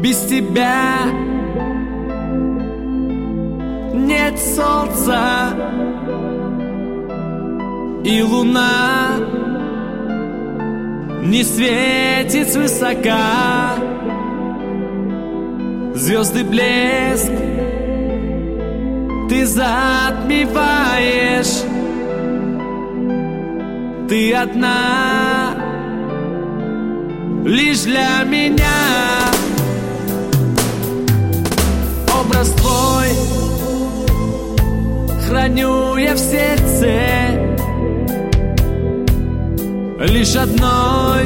Без тебя нет солнца, и луна не светит свысока. Звезды блеск ты затмеваешь. Ты одна лишь для меня. Образ твой храню я в сердце, лишь одной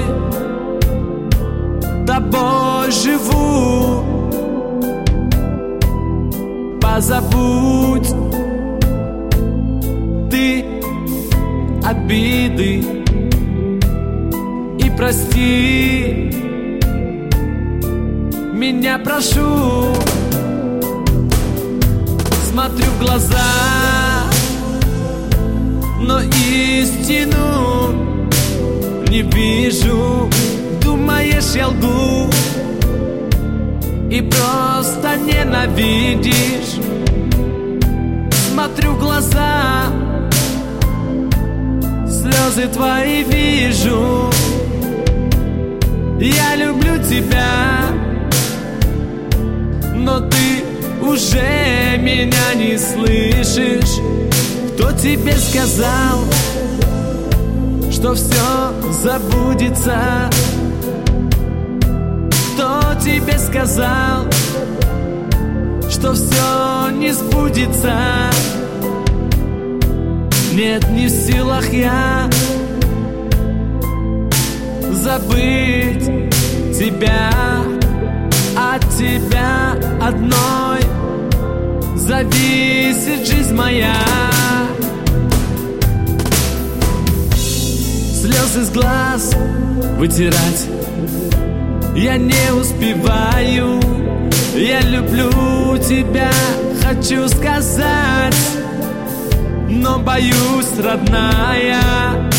тобой живу. Позабудь ты обиды и прости меня, прошу. Смотрю в глаза, но истину не вижу. Думаешь, я лгу и просто ненавидишь. Смотрю в глаза, слезы твои вижу. Я люблю тебя, но ты уже меня не слышишь. Кто тебе сказал, что все забудется? Кто тебе сказал, что все не сбудется? Нет, не в силах я забыть тебя. От тебя одной зависит жизнь моя. Слезы с глаз вытирать я не успеваю. Я люблю тебя, хочу сказать, но боюсь, родная.